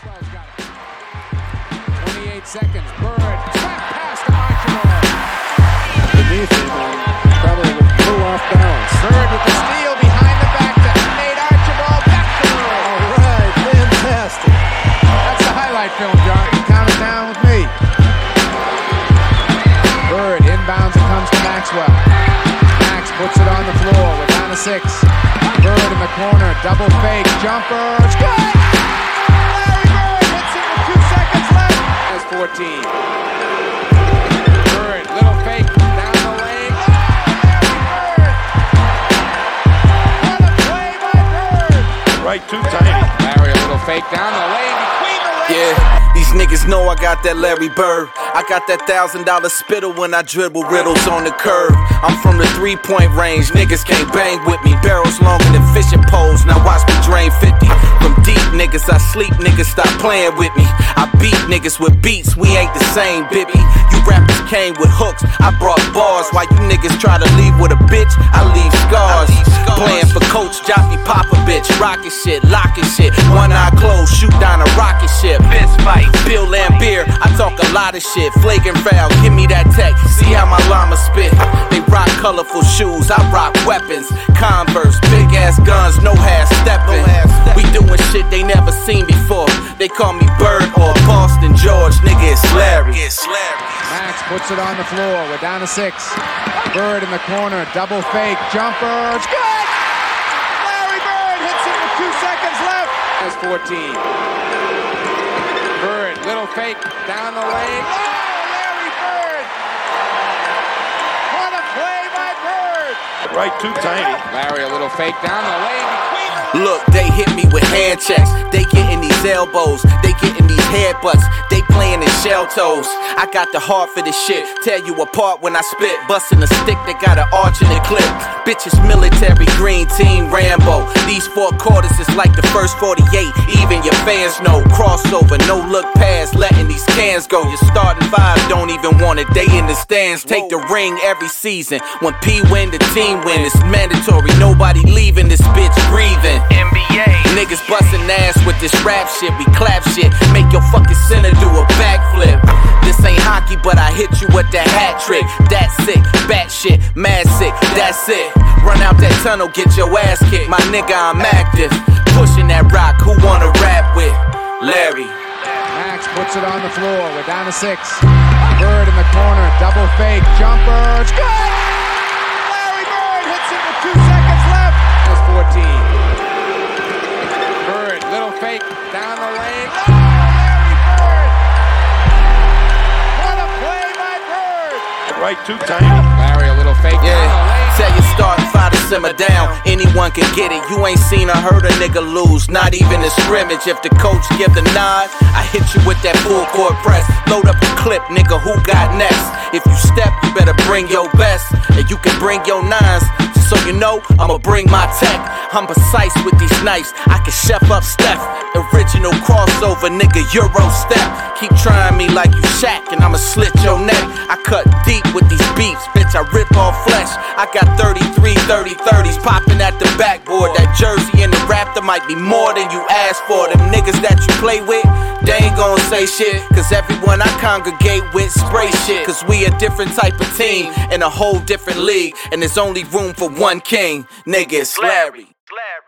Maxwell's got it. 28 seconds. Bird. Slap pass to Archibald. Beneath him and probably a little off balance. Bird with the steal behind the back to Nate Archibald. Back to Bird. All right, fantastic. That's the highlight film, John. Count it down with me. Bird inbounds and comes to Maxwell. Max puts it on the floor. We're down to 6. Bird in the corner. Double fake. Jumper. It's good. Larry Bird hits it with 2 seconds left. That's 14. Bird, little fake down the lane. Oh, Larry Bird. What a play by Bird. Right, too tiny. Larry, a little fake down the lane. Between the legs. Yeah, these niggas know I got that Larry Bird. I got that $1,000 spittle when I dribble riddles on the curb. I'm from the 3-point range, niggas can't bang with me. Barrels longer than fishing poles, now watch me drain 50. From deep niggas, I sleep niggas, stop playing with me. I beat niggas with beats, we ain't the same, baby. You rappers came with hooks, I brought bars. While you niggas try to leave with a bitch, I leave scars. Playing for Coach Joffy Popovich, rockin' shit, lockin' shit. One eye closed, shoot down a rocket ship. Fist fight, Bill Lambier, I talk a lot of shit. Flagrant foul, give me that tech, see how my llama spit. They rock colorful shoes, I rock weapons. Converse, big ass guns, no half stepping. We doing shit they never seen before. They call me Bird or Boston George, nigga, it's Larry. Max puts it on the floor. We're down to 6. Bird in the corner. Double fake. Jumper. It's good. Larry Bird hits it with 2 seconds left. That's 14. Bird, little fake down the lane. Oh, Larry Bird. What a play by Bird. Right, too tiny. Larry, a little fake down the lane. Look, they hit me with hand checks. They getting these elbows, they getting these headbutts. They playing in shell toes. I got the heart for this shit. Tear you apart when I spit. Busting a stick that got an arch in the clip. Bitches military, green team, Rambo. These 4 quarters is like the first 48. Even your fans know. Crossover, no look past, letting these cans go. Your starting 5 don't even want it. They in the stands, take the ring every season. When P win, the team win. It's mandatory. Nobody leaving this bitch breathing. NBA niggas bustin' ass with this rap shit. We clap shit, make your fucking center do a backflip. This ain't hockey, but I hit you with that hat trick. That's sick, bat shit, mad sick, that's it. Run out that tunnel, get your ass kicked. My nigga, I'm active. Pushing that rock, who wanna rap with? Larry. Max puts it on the floor. We're down to 6. Bird in the corner. Double fake. Jumper. It's good. Larry Bird hits it with 2 seconds left. That's 14. Bird, little fake down the lane. Oh, Larry Bird. What a play by Bird. Right, too tiny. Larry, a little fake down the lane. Tell your starting 5 to simmer down. Anyone can get it. You ain't seen or heard a nigga lose. Not even a scrimmage. If the coach give the nod, I hit you with that full court press. Load up the clip, nigga. Who got next? If you step, you better bring your best. And you can bring your 9s. So you know, I'ma bring my tech. I'm precise with these knives. I can chef up Steph. Original crossover, nigga, Euro step. Keep trying me like you Shaq, and I'ma slit your neck. I cut deep with these beats, bitch, I rip off flesh. I got 33, 30s popping at the backboard. That jersey and the Raptor might be more than you asked for. Them niggas that you play with, they ain't gon' say shit. Cause everyone I congregate with spray shit. Cause we a different type of team in a whole different league. And there's only room for one king, nigga, it's Larry.